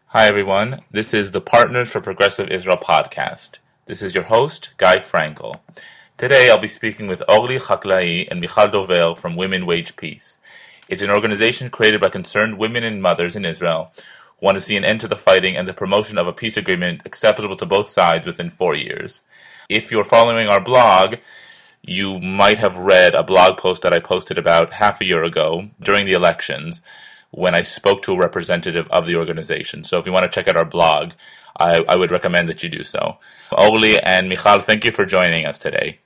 Hi, everyone. This is the Partners for Progressive Israel podcast. This is your host, Guy Frankel. Today, I'll be speaking with Orly Chaklai and Michal Dovel from Women Wage Peace. It's an organization created by concerned women and mothers in Israel who want to see an end to the fighting and the promotion of a peace agreement acceptable to both sides within 4 years. If you're following our blog, you might have read a blog post that I posted about half a year ago during the elections when I spoke to a representative of the organization. So if you want to check out our blog, I would recommend that you do so. Orly and Michal, thank you for joining us today.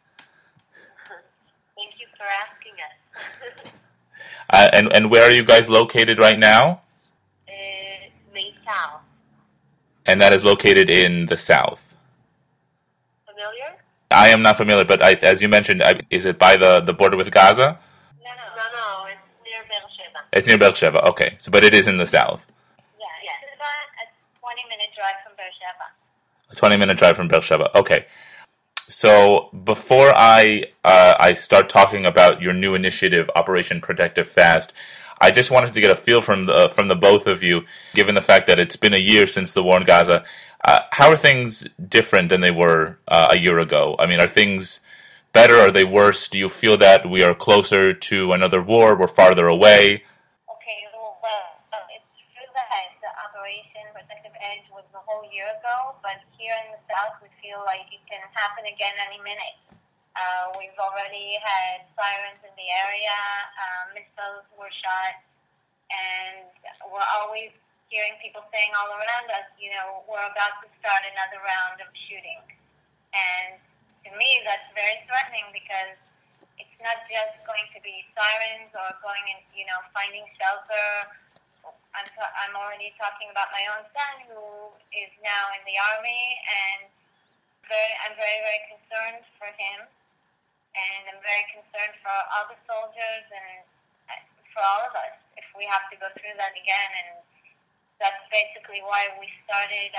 Thank you for asking us. And where are you guys located right now? Meital. And that is located in the south. Familiar? I am not familiar, but as you mentioned, is it by the border with Gaza? No, it's near Beersheba. It's near Beersheba, okay. So, but it is in the south. Yeah, it's about a 20-minute drive from Beersheba. A 20-minute drive from Beersheba, okay. So before I start talking about your new initiative, Operation Protective Fast, I just wanted to get a feel from the both of you, given the fact that it's been a year since the war in Gaza. How are things different than they were a year ago? I mean, are things better? Are they worse? Do you feel that we are closer to another war? We're farther away? Okay, well, it's true that the Operation Protective Edge was a whole year ago, but here in the South we feel like it can happen again any minute. We've already had sirens in the area, missiles were shot, and we're always hearing people saying all around us, we're about to start another round of shooting. And to me, that's very threatening because it's not just going to be sirens or going and, finding shelter. I'm already talking about my own son who is now in the army, and I'm very, very concerned for him. And I'm very concerned for all the soldiers and for all of us if we have to go through that again. And that's basically why we started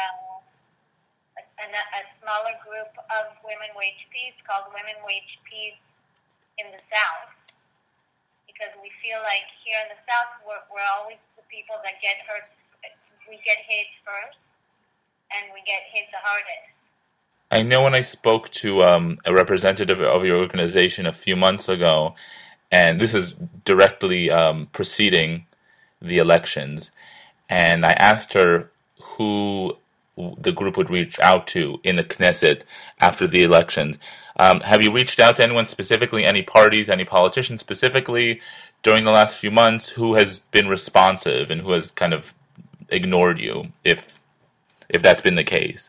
a smaller group of Women Wage Peace called Women Wage Peace in the South. Because we feel like here in the South, we're always the people that get hurt. We get hit first, and we get hit the hardest. I know when I spoke to a representative of your organization a few months ago, and this is directly preceding the elections, and I asked her who the group would reach out to in the Knesset after the elections. Have you reached out to anyone specifically, any parties, any politicians specifically during the last few months? Who has been responsive and who has kind of ignored you, if that's been the case?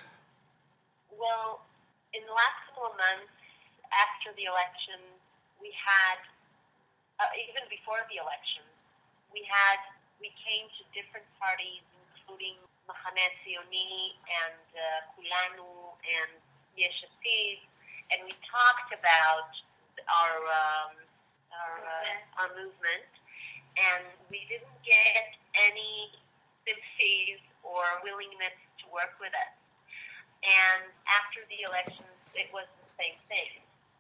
Months after the election, we had, even before the election, we came to different parties, including Machaneh Tzioni and Kulanu and Yesh Atid, and we talked about our movement, and we didn't get any sympathies or willingness to work with us. And after the elections, it was the same thing.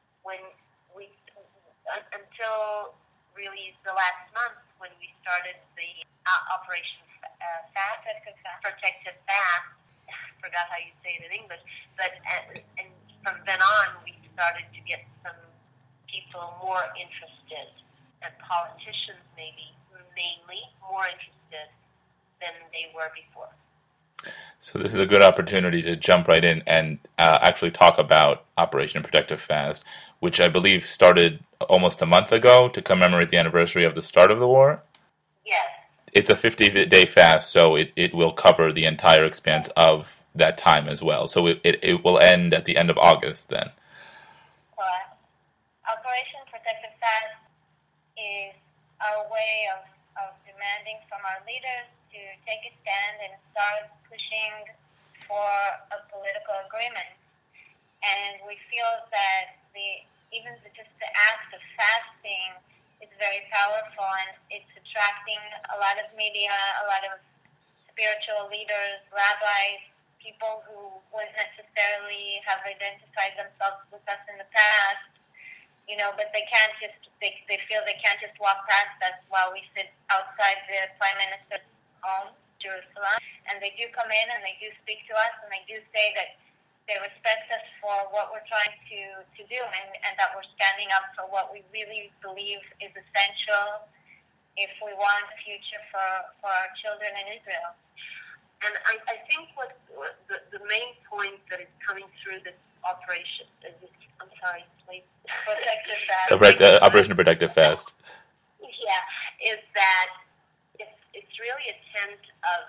Until really the last month when we started the Operation Protective Fast, I forgot how you say it in English, but and from then on we started to get some people more interested, and politicians mainly more interested than they were before. So this is a good opportunity to jump right in and actually talk about Operation Protective Fast, which I believe started almost a month ago to commemorate the anniversary of the start of the war. Yes. It's a 50-day fast, so it will cover the entire expanse of that time as well. So it will end at the end of August then. Correct. Operation Protective Fast is our way of demanding from our leaders to take a stand and start pushing for a political agreement. And we feel that just the act of fasting is very powerful, and it's attracting a lot of media, a lot of spiritual leaders, rabbis, people who wouldn't necessarily have identified themselves with us in the past, but they can't just, they feel they can't just walk past us while we sit outside the Prime Minister's home. Jerusalem, and they do come in and they do speak to us, and they do say that they respect us for what we're trying to do, and that we're standing up for what we really believe is essential if we want a future for our children in Israel. And I think what the main point that is coming through this operation is, Protective Fast. Operation Protective Fast. Yeah, is that it's really a tent of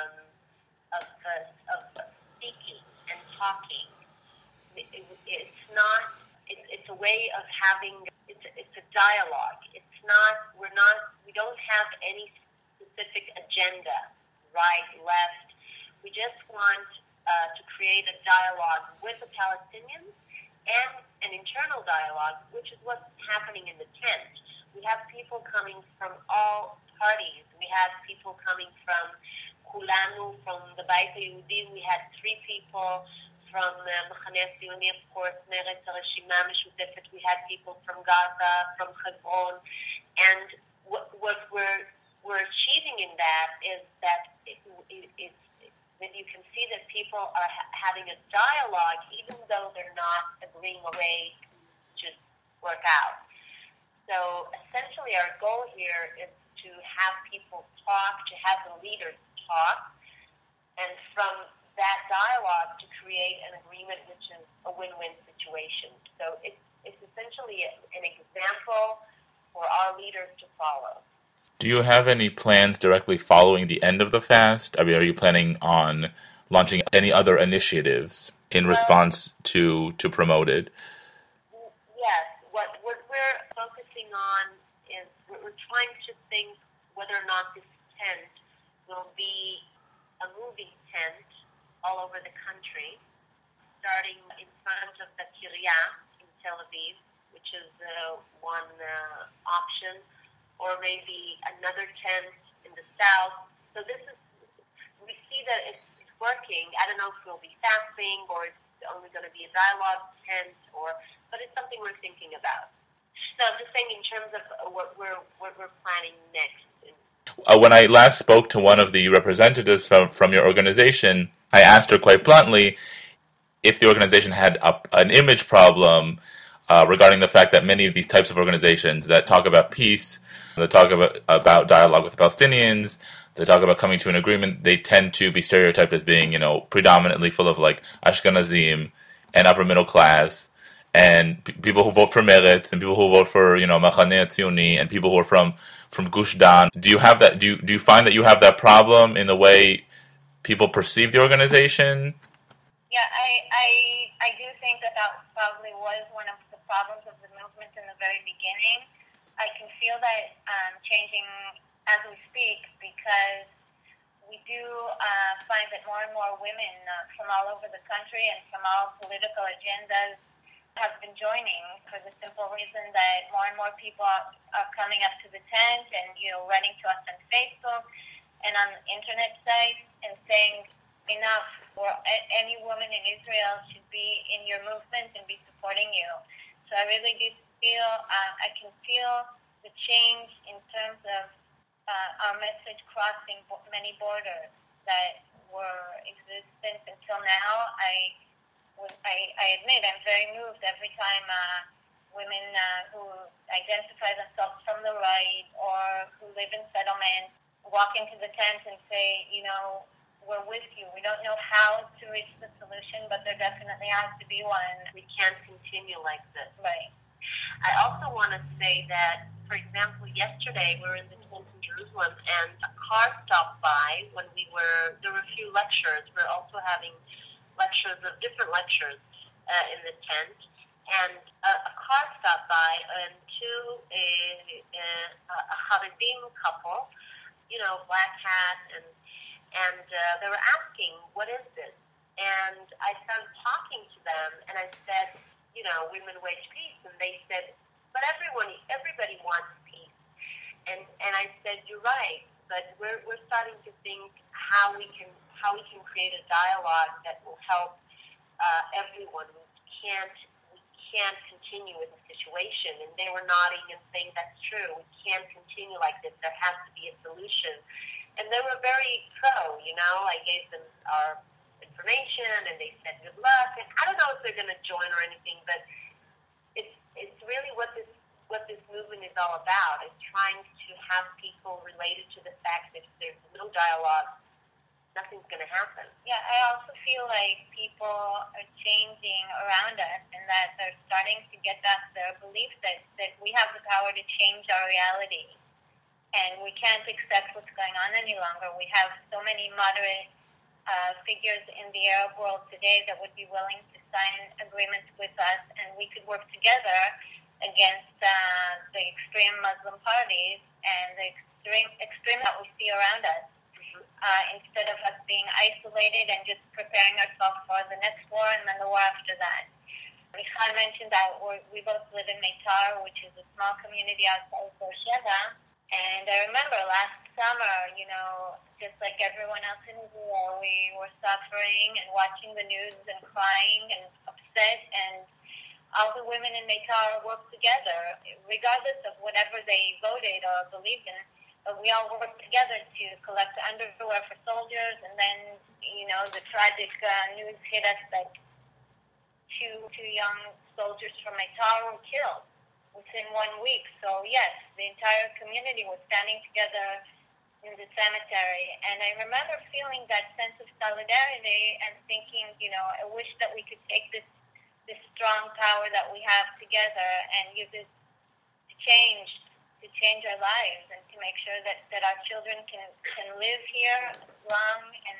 speaking and talking. It's not. It's a way of having. It's a dialogue. We don't have any specific agenda, right, left. We just want to create a dialogue with the Palestinians and an internal dialogue, which is what's happening in the tent. We have people coming from all parties. We have people coming from Kulanu, from the Beit HaYehudi. We had 3 people from Machaneh Tzionii, of course, Meretz, Hareshima Meshutefet. We had people from Gaza, from Hebron. And what we're achieving in that is that that you can see that people are having a dialogue, even though they're not agreeing a way to just work out. So essentially our goal here is to have people talk, to have the leaders talk, and from that dialogue to create an agreement which is a win-win situation. So it's essentially an example for our leaders to follow. Do you have any plans directly following the end of the fast? I mean, are you planning on launching any other initiatives in response to promote it? Yes. What we're focusing on is we're trying to think whether or not this tent will be a moving tent all over the country, starting in front of the Kiryat in Tel Aviv, which is one option, or maybe another tent in the south. So we see that it's working. I don't know if we'll be fasting or it's only going to be a dialogue tent, but it's something we're thinking about. So I'm just saying in terms of what we're planning next. When I last spoke to one of the representatives from your organization, I asked her quite bluntly if the organization had an image problem regarding the fact that many of these types of organizations that talk about peace, that talk about dialogue with the Palestinians, they talk about coming to an agreement, they tend to be stereotyped as being, predominantly full of like Ashkenazim and upper middle class, and people who vote for Meretz, and people who vote for, Machaneh Tzionii, and people who are from Gush Dan. Do you have that? Do you find that you have that problem in the way people perceive the organization? Yeah, I do think that probably was one of the problems of the movement in the very beginning. I can feel that changing as we speak, because we do find that more and more women from all over the country and from all political agendas have been joining, for the simple reason that more and more people are coming up to the tent and writing to us on Facebook and on internet sites and saying enough, or any woman in Israel should be in your movement and be supporting you. So I really do feel, I can feel the change in terms of our message crossing many borders that were existent until now. I admit I'm very moved every time women who identify themselves from the right or who live in settlements walk into the tent and say, we're with you. We don't know how to reach the solution, but there definitely has to be one. We can't continue like this. Right. I also want to say that, for example, yesterday we were in the tent in Jerusalem, and a car stopped by when there were a few lectures. We're also having different lectures in the tent, and a car stopped by, and a Haredim couple, black hat, and they were asking, what is this? And I started talking to them, and I said, women wage peace, and they said, but everybody wants peace. And I said, you're right, but we're starting to think how we can create a dialogue that will help everyone. We can't continue with the situation. And they were nodding and saying, that's true. We can't continue like this. There has to be a solution. And they were very pro, I gave them our information, and they said good luck. And I don't know if they're going to join or anything, but it's really what this movement is all about. It's trying to have people related to the fact that if there's no dialogue, nothing's going to happen. Yeah, I also feel like people are changing around us, and that they're starting to get back their belief that we have the power to change our reality. And we can't accept what's going on any longer. We have so many moderate figures in the Arab world today that would be willing to sign agreements with us, and we could work together against the extreme Muslim parties and the extreme that we see around us. Instead of us being isolated and just preparing ourselves for the next war and then the war after that. Michal mentioned that we both live in Meitar, which is a small community outside of Beersheba. And I remember last summer, just like everyone else in Israel, we were suffering and watching the news and crying and upset. And all the women in Meitar worked together, regardless of whatever they voted or believed in. But we all worked together to collect underwear for soldiers. And then, the tragic news hit us that two young soldiers from Meitar were killed within 1 week. So yes, the entire community was standing together in the cemetery. And I remember feeling that sense of solidarity and thinking, I wish that we could take this strong power that we have together and use it to change our lives and to make sure that our children can live here long and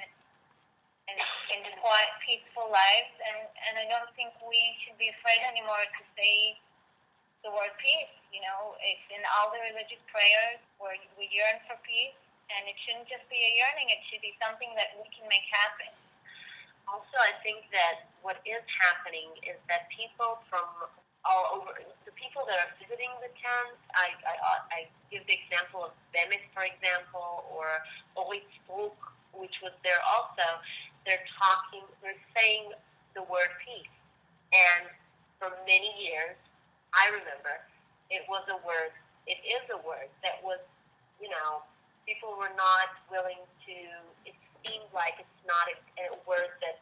in quiet, peaceful lives. And I don't think we should be afraid anymore to say the word peace. It's in all the religious prayers where we yearn for peace, and it shouldn't just be a yearning, it should be something that we can make happen. Also, I think that what is happening is that people from all over, the people that are visiting the tents, I give the example of Bemet, for example, or Orit Spruk, which was there also, they're saying the word peace. And for many years, I remember, it is a word that was, people were not willing to, it seemed like it's not a word that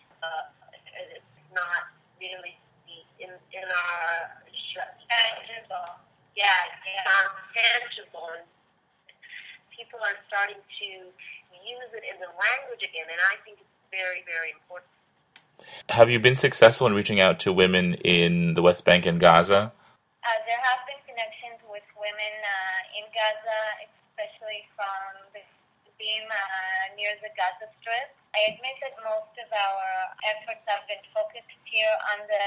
it's not really in our Tangible. Yeah, it's not tangible. And people are starting to use it in the language again, and I think it's very, very important. Have you been successful in reaching out to women in the West Bank and Gaza? There have been connections with women in Gaza, especially from the beam near the Gaza Strip. I admit that most of our efforts have been focused here on the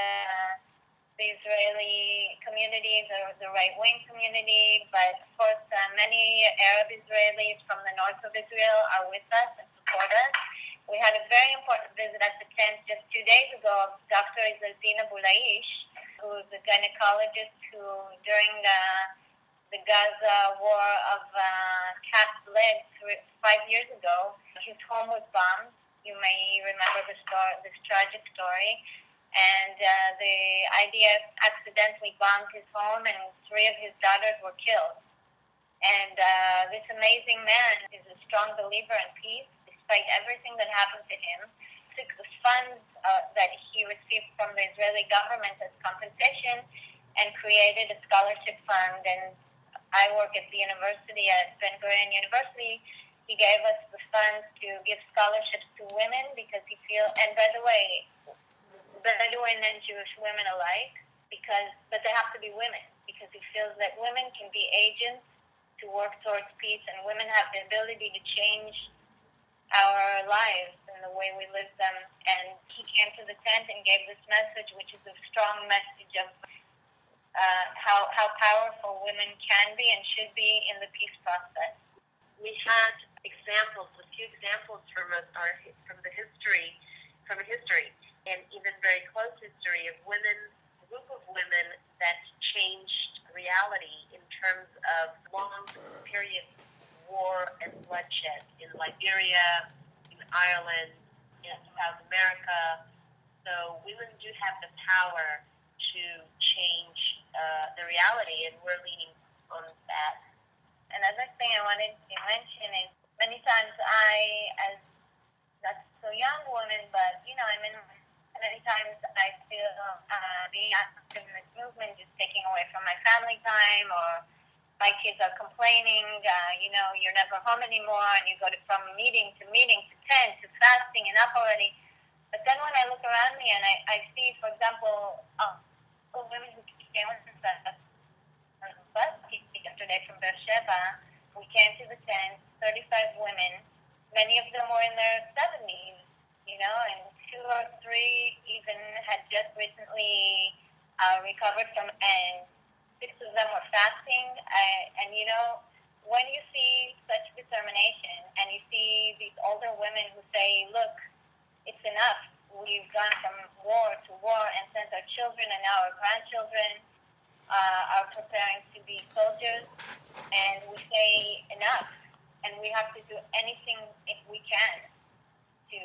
Israeli community, the right-wing community, but of course many Arab Israelis from the north of Israel are with us and support us. We had a very important visit at the tent just 2 days ago of Dr. Izzaldin Abulaish, who is a gynecologist who, during the Gaza war of Cast Lead 5 years ago, his home was bombed. You may remember this tragic story. And the IDF accidentally bombed his home, and 3 of his daughters were killed. And this amazing man is a strong believer in peace, despite everything that happened to him. Took the funds that he received from the Israeli government as compensation and created a scholarship fund. And I work at the university, at Ben-Gurion University. He gave us the funds to give scholarships to women because he feels, and by the way, Bedouin and Jewish women alike, but they have to be women, because he feels that women can be agents to work towards peace, and women have the ability to change our lives and the way we live them. And he came to the tent and gave this message, which is a strong message of how powerful women can be and should be in the peace process. We had a few examples from the history, and even very close history of women, a group of women that changed reality in terms of long period war and bloodshed in Liberia, in Ireland, in South America. So women do have the power to change the reality, and we're leaning on that. Another thing I wanted to mention is many times as not so young woman, but I mean, many times I feel being active in this movement is taking away from my family time, or my kids are complaining, you're never home anymore, and you go from meeting to tent to fasting and up already. But then when I look around me and I see, for example, women who came with us yesterday from Beersheba, we came to the tent, 35 women. Many of them were in their 70s, and 2 or 3 even had just recently recovered from, and 6 of them were fasting. And when you see such determination, and you see these older women who say, look, it's enough. We've gone from war to war and sent our children, and now our grandchildren are preparing to be soldiers, and we say enough, and we have to do anything if we can to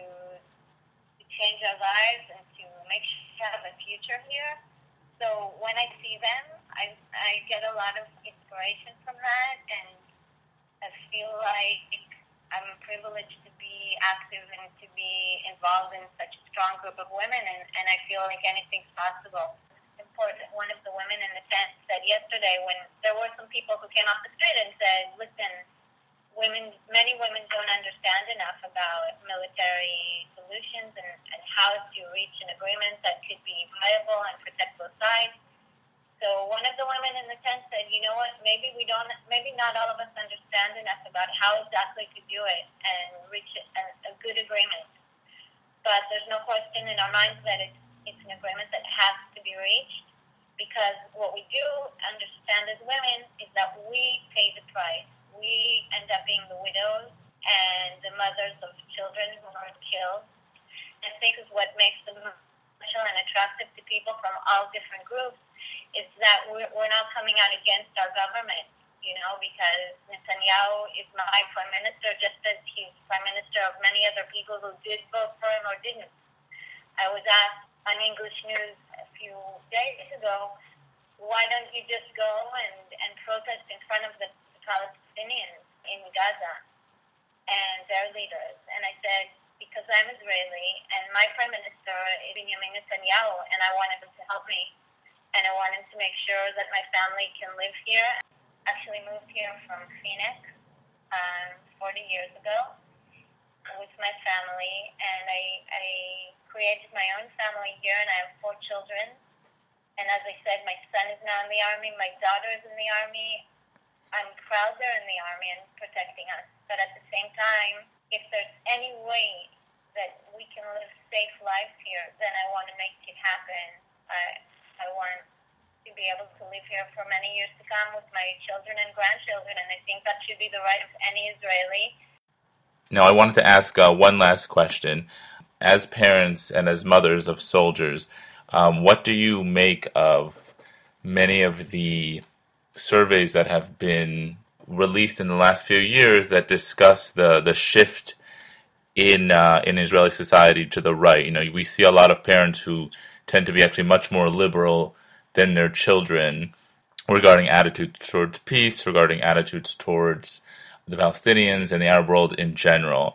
change our lives and to make sure we have a future here. So when I see them, I get a lot of inspiration from that, and I feel like I'm privileged to be active and to be involved in such a strong group of women, and I feel like anything's possible. Important. One of the women in the tent said yesterday, when there were some people who came off the street and said, listen, many women don't understand enough about military solutions and how to reach an agreement that could be viable and protect both sides. So one of the women in the tent said, you know what, maybe not all of us understand enough about how exactly to do it and reach a good agreement. But there's no question in our minds that it's an agreement that has to be reached, because what we do understand as women is that we pay the price. We end up being the widows and the mothers of children who are killed. I think is what makes them special and attractive to people from all different groups is that we're not coming out against our government, because Netanyahu is my prime minister, just as he's prime minister of many other people who did vote for him or didn't. I was asked on English News a few days ago, why don't you just go and protest in front of the Palestinians in Gaza and their leaders? And I said, because I'm Israeli and my prime minister is Benjamin Netanyahu, and I want him to help me, and I want him to make sure that my family can live here. I actually moved here from Phoenix 40 years ago with my family, and I created my own family here, and I have 4 children. And as I said, my son is now in the Army, my daughter is in the Army. I'm proud they're in the Army and protecting us. But at the same time, if there's any way that we can live safe lives here, then I want to make it happen. I want to be able to live here for many years to come with my children and grandchildren, and I think that should be the right of any Israeli. Now, I wanted to ask one last question. As parents and as mothers of soldiers, what do you make of many of the surveys that have been released in the last few years that discuss the shift in Israeli society to the right? We see a lot of parents who tend to be actually much more liberal than their children regarding attitudes towards peace, regarding attitudes towards the Palestinians and the Arab world in general.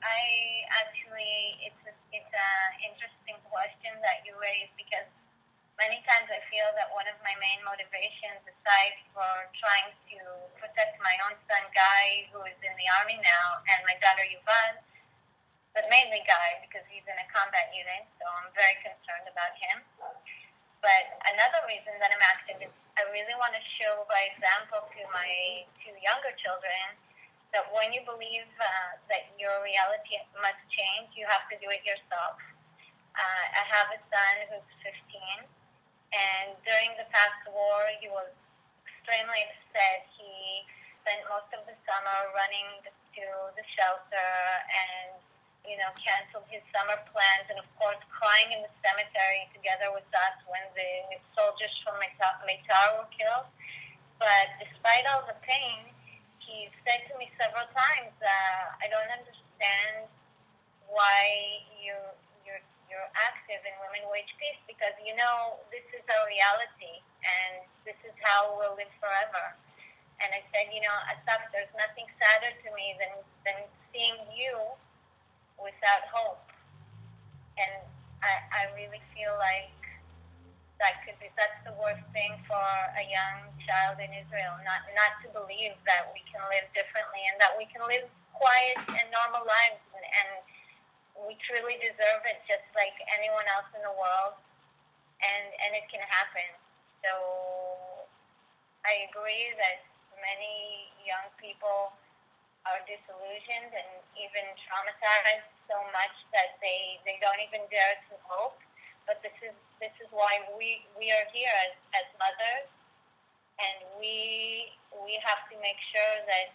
It's an interesting question that you raised, because many times I feel that one of my main motivations, aside for trying to protect my own son Guy, who is in the Army now, and my daughter Yuval, but mainly Guy because he's in a combat unit, so I'm very concerned about him. But another reason that I'm active is I really want to show by example to my 2 younger children that when you believe that your reality must change, you have to do it yourself. I have a son who's 15, and during the past war, he was extremely upset. He spent most of the summer running to the shelter and canceled his summer plans, and of course crying in the cemetery together with us when the soldiers from Meitar were killed. But despite all the pain, he said to me several times, I don't understand why you're active in Women Wage Peace, because this is our reality and this is how we'll live forever. And I said, Asaf, there's nothing sadder to me than seeing you without hope. And I really feel like that's the worst thing for a young child in Israel, not to believe that we can live differently and that we can live quiet and normal lives, and we truly deserve it just like anyone else in the world, and it can happen. So I agree that many young people are disillusioned and even traumatized so much that they don't even dare to hope. But this is why we are here as mothers, and we have to make sure that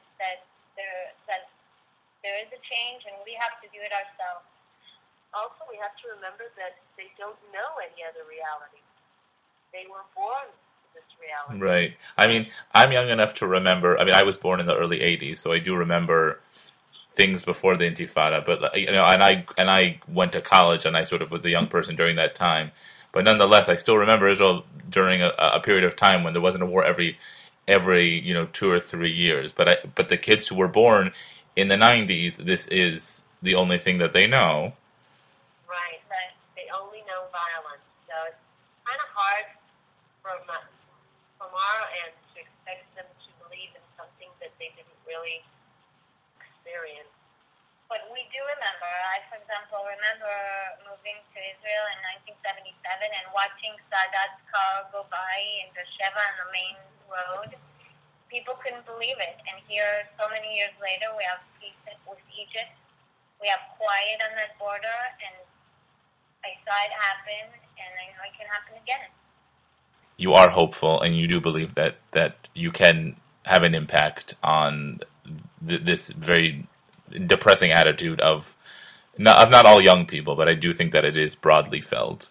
there is a change, and we have to do it ourselves. Also, we have to remember that they don't know any other reality. They were born to this reality. Right. I mean, I'm young enough to remember. I mean, I was born in the early '80s, so I do remember things before the Intifada. But and I went to college, and I sort of was a young person during that time. But nonetheless, I still remember Israel during a period of time when there wasn't a war every 2 or 3 years. But the kids who were born in the '90s, this is the only thing that they know. Right. They only know violence. So it's kind of hard from our end to expect them to believe in something that they didn't really experience. But we do remember. I, for example, remember moving to Israel in 1977 and watching Sadat's car go by in Beersheba on the main road. People couldn't believe it. And here, so many years later, we have peace with Egypt. We have quiet on that border, and I saw it happen, and I know it can happen again. You are hopeful, and you do believe that you can have an impact on this very depressing attitude of not all young people, but I do think that it is broadly felt.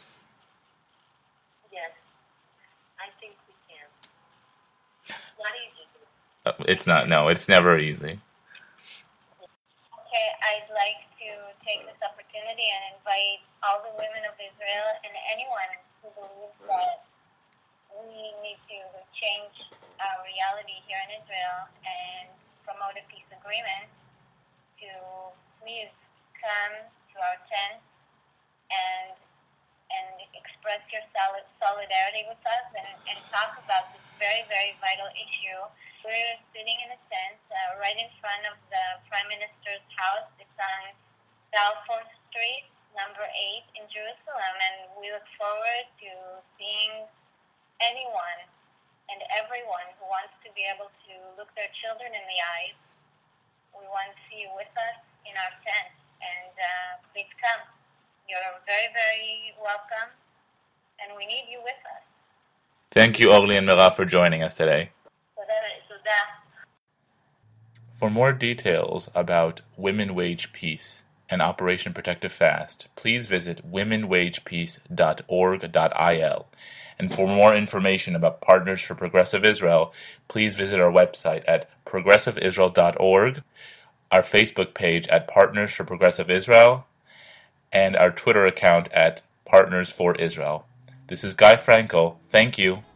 Yes, I think we can. Not easy. It's not. No, it's never easy. Okay, I'd like to take this opportunity and invite all the women of Israel and anyone who believes that we need to change our reality here in Israel and promote a peace agreement to please come to our tent and express your solidarity with us and talk about this very, very vital issue. We're sitting in a tent right in front of the Prime Minister's house. It's on Balfour Street, number 8 in Jerusalem, and we look forward to seeing anyone and everyone who wants to be able to look their children in the eyes. We want to see you with us in our tent, and please come. You're very, very welcome, and we need you with us. Thank you, Orly and Mirav, for joining us today. For more details about Women Wage Peace and Operation Protective Fast, please visit womenwagepeace.org.il. And for more information about Partners for Progressive Israel, please visit our website at progressiveisrael.org, our Facebook page at Partners for Progressive Israel, and our Twitter account at Partners for Israel. This is Guy Frankel. Thank you.